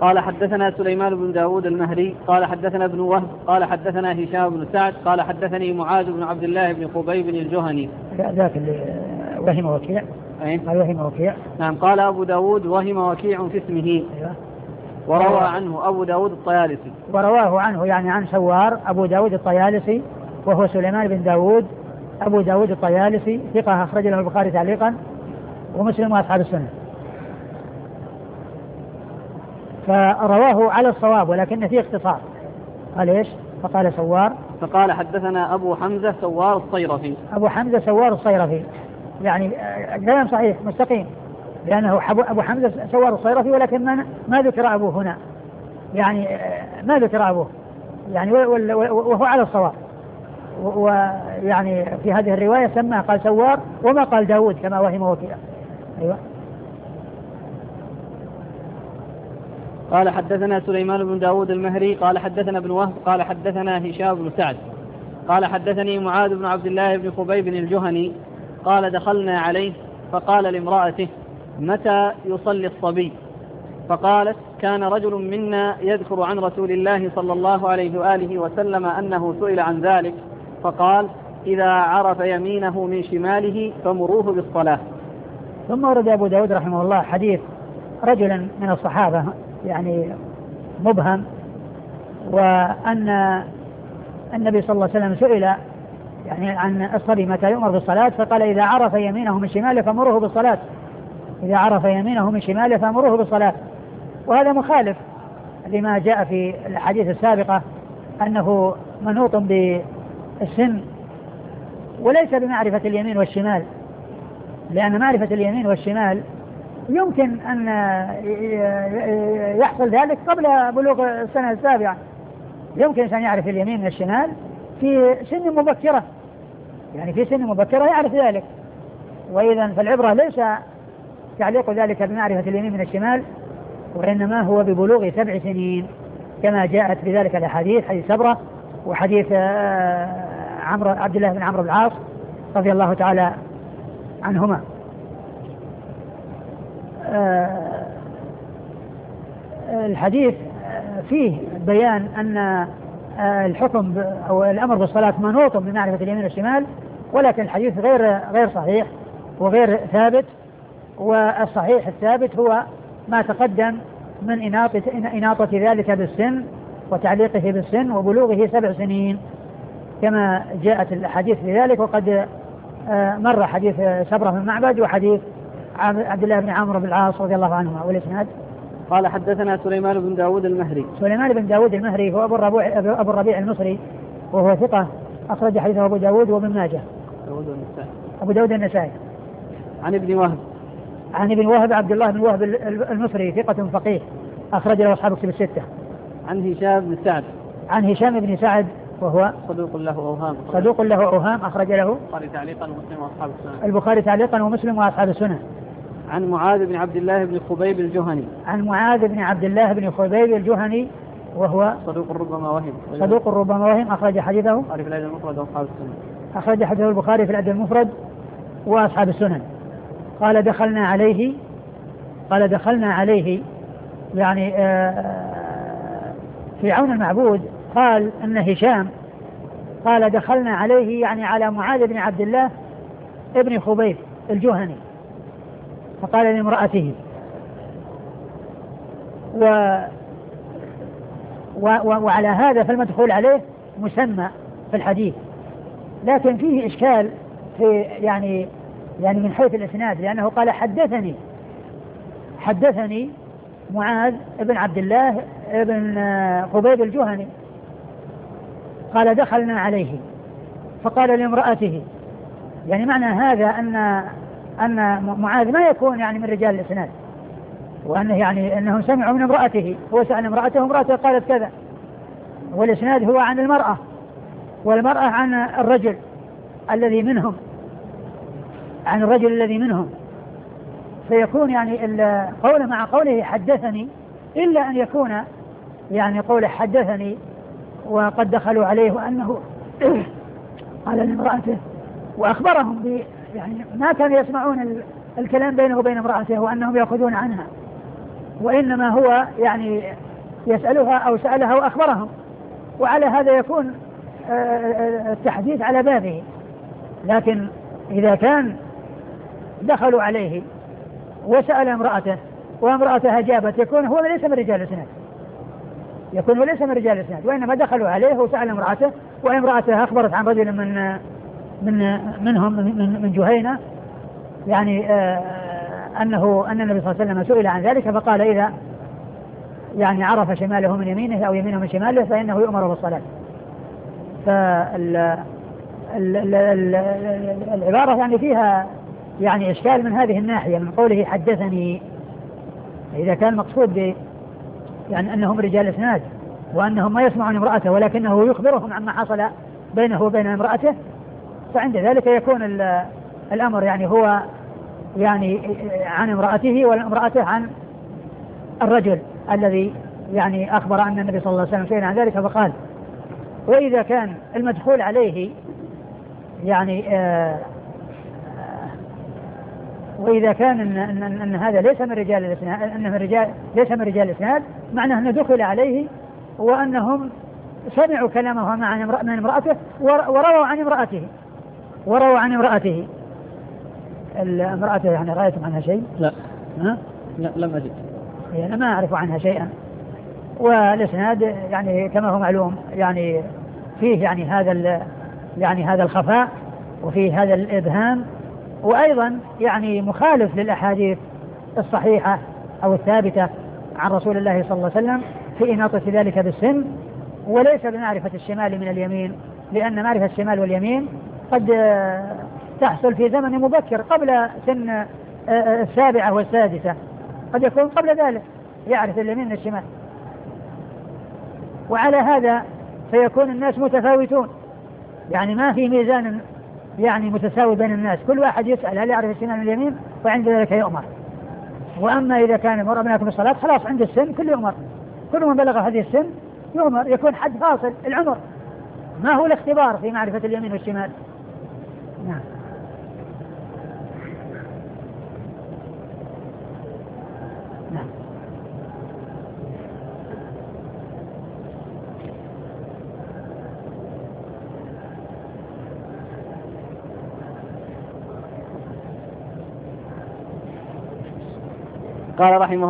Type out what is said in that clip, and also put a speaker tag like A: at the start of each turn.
A: قال حدثنا سليمان بن داود المهري قال حدثنا ابن وهب قال حدثنا هشام بن سعد قال حدثني معاذ بن عبد الله بن خبيب الجهني.
B: ذاك اللي وهم وكيع. قال وهم وكيع.
A: نعم. قال أبو داود وهم وكيع في اسمه.
B: أيوة.
A: وروى عنه أبو داود الطيالسي.
B: ورواه عنه يعني عن سوار أبو داود الطيالسي وهو سليمان بن داود أبو داود الطيالسي ثقة أخرج له البخاري تعليقا ومسلم وأصحاب السنة. فرواه على الصواب ولكن فيه اختصار. قال ايش؟ فقال سوار.
A: فقال حدثنا أبو حمزة سوار الصيرفي.
B: أبو حمزة سوار الصيرفي يعني كلام صحيح مستقيم لأنه أبو حمزة سوار الصيرفي ولكن ما ذكر أبوه هنا يعني ما ذكر أبوه يعني وهو على الصواب. ويعني في هذه الرواية سمى قال سوار وما قال داود كما وهم وكيع. أيوة.
A: قال حدثنا سليمان بن داود المهري قال حدثنا ابن وهب قال حدثنا هشام بن سعد قال حدثني معاذ بن عبد الله بن خبيب الجهني قال دخلنا عليه فقال لامرأته متى يصلي الصبي؟ فقالت كان رجل منا يذكر عن رسول الله صلى الله عليه وآله وسلم أنه سئل عن ذلك فقال إذا عرف يمينه من شماله فمروه بالصلاة.
B: ثم ورد أبو داود رحمه الله حديث رجلا من الصحابة يعني مبهم وأن النبي صلى الله عليه وسلم سئل يعني عن الصبي متى يؤمر بالصلاة فقال إذا عرف يمينه من شماله فمروه بالصلاة. إذا عرف يمينه من شماله فمروه بالصلاة. وهذا مخالف لما جاء في الحديث السابقة أنه منوط بالسن وليس بمعرفة اليمين والشمال لأن معرفة اليمين والشمال يمكن أن يحصل ذلك قبل بلوغ السنة السابعة. يمكن أن يعرف اليمين من الشمال في سن مبكرة يعني في سن مبكرة يعرف ذلك. وإذا فالعبرة ليس تعليق ذلك بمعرفة اليمين من الشمال وإنما هو ببلوغ 7 سنين كما جاءت بذلك الأحاديث حديث سبرة وحديث عبد الله بن عمرو بن العاص رضي الله تعالى عنهما. الحديث فيه بيان أن الحكم أو الأمر بالصلاة منوط بمعرفة اليمين والشمال ولكن الحديث غير صحيح وغير ثابت. والصحيح الثابت هو ما تقدم من إناطة ذلك بالسن وتعليقه بالسن وبلوغه 7 سنين كما جاءت الحديث بذلك. وقد مر حديث سبرة بن معبد وحديث عبد الله بن عمرو بن العاص رضي الله عنهما. والإسناد
A: قال حدثنا سليمان بن داود المهري.
B: سليمان بن داود المهري هو أبو الربيع المصري وهو ثقة أخرج حديثه أبو داود وابن ماجه. أبو داود النسائي.
A: عن ابن وهب.
B: عن ابن وهب عبد الله بن وهب المصري ثقة فقيه أخرج له أصحاب كتب الستة.
A: عن هشام بن سعد.
B: عن هشام بن سعد وهو
A: صدوق له أوهام.
B: صدوق له أوهام أخرج له
A: البخاري تعليقا ومسلم وأصحاب السنة.
B: البخاري تعليقا ومسلم وأصحاب السنة.
A: عن معاذ بن عبد الله بن خبيب الجهني.
B: عن معاذ بن عبد الله بن خبيب الجهني وهو
A: صدوق ربما وهم.
B: صدوق ربما وهم أخرج حديثه
A: البخاري في الأدب المفرد وأصحاب السنة.
B: أخرج حديثه البخاري في الأدب المفرد وأصحاب السنن. قال دخلنا عليه يعني في عون المعبود قال أن هشام قال دخلنا عليه يعني على معاذ بن عبد الله ابن خبيب الجهني فقال لامرأته وعلى هذا فالمدخول عليه مسمى في الحديث لكن فيه إشكال في يعني من حيث الإسناد لأنه قال حدثني معاذ بن عبد الله بن خبيب الجهني قال دخلنا عليه فقال لامرأته يعني معنى هذا أن معاذ ما يكون يعني من رجال الإسناد وأنه يعني أنهم سمعوا من امرأته هو سأل امرأته قالت كذا والإسناد هو عن المرأة والمرأة عن الرجل الذي منهم فيكون يعني قوله مع قوله حدثني إلا أن يكون يعني قوله حدثني وقد دخلوا عليه وأنه قال لامرأته وأخبرهم يعني ما كانوا يسمعون الكلام بينه وبين امرأته وأنهم يأخذون عنها وإنما هو يعني يسألها أو سألها وأخبرهم، وعلى هذا يكون التحديث على بابه. لكن إذا كان دخلوا عليه وسأل امرأته وامرأته أجابت يكون هو ليس من رجال الإسناد، يكون هو ليس من رجال الإسناد، وإنما دخلوا عليه وسأل امرأته وامرأته أخبرت عن رجل منهم من جهينة يعني أن النبي صلى الله عليه وسلم سئل عن ذلك فقال إذا يعني عرف شماله من يمينه أو يمينه من شماله فإنه يؤمر بالصلاة. فالعبارة يعني فيها يعني إشكال من هذه الناحية، من قوله حدثني، إذا كان مقصود يعني أنهم رجال إسناد وأنهم ما يسمعون امرأته ولكنه يخبرهم عما حصل بينه وبين امرأته، فعند ذلك يكون الأمر يعني هو يعني عن امرأته والامرأة عن الرجل الذي يعني أخبر أن النبي صلى الله عليه وسلم سئل عن ذلك فقال. وإذا كان المدخول عليه يعني وإذا كان أن هذا ليس من رجال الإسناد، أنه ليس من رجال الإسناد، معناه أنه دخل عليه وأنهم سمعوا كلامه من امرأته ورووا عن امرأته امرأته يعني رأيتم عنها شيء؟
A: لا لم أجد،
B: أنا ما أعرف عنها شيئا. والإسناد يعني كما هو معلوم يعني فيه يعني هذا الخفاء وفيه هذا الإبهام، وأيضا يعني مخالف للأحاديث الصحيحة أو الثابتة عن رسول الله صلى الله عليه وسلم في إناطة ذلك بالسن، وليس بمعرفة الشمال من اليمين، لأن معرفة الشمال واليمين قد تحصل في زمن مبكر قبل سن 7 و6، قد يكون قبل ذلك يعرف اليمين من الشمال. وعلى هذا فيكون الناس متفاوتون، يعني ما في ميزان يعني متساوي بين الناس، كل واحد يسأل هل يعرف الشمال من اليمين وعند ذلك يؤمر. وأما إذا كان يمر أبناءكم الصلاة خلاص عند السن كل يؤمر، كل من بلغ هذه السن يؤمر، يكون حد فاصل العمر، ما هو الاختبار في معرفة اليمين والشمال. نعم. نعم.
A: قال رحمه